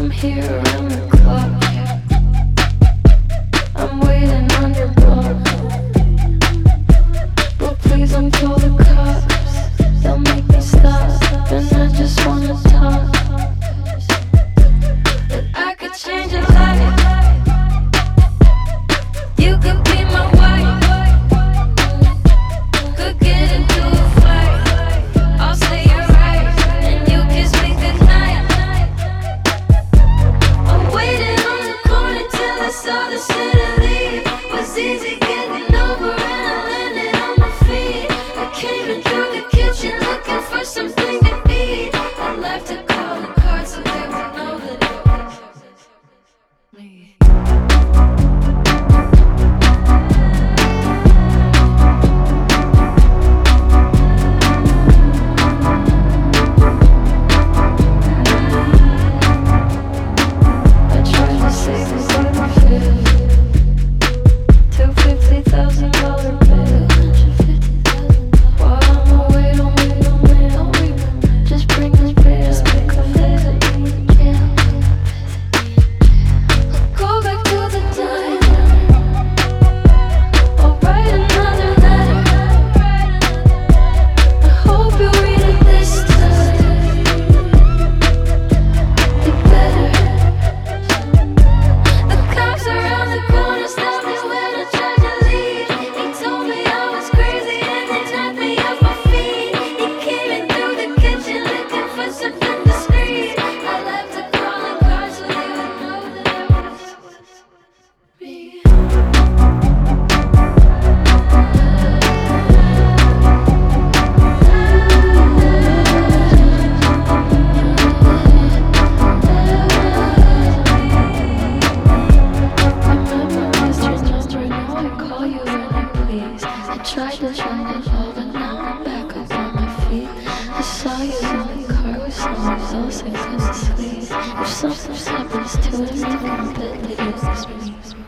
Tried to shine it all, but now I'm back up on my feet. I saw you in the car with someone else, I couldn't sleep. If something happens to us, don't bet that it was me.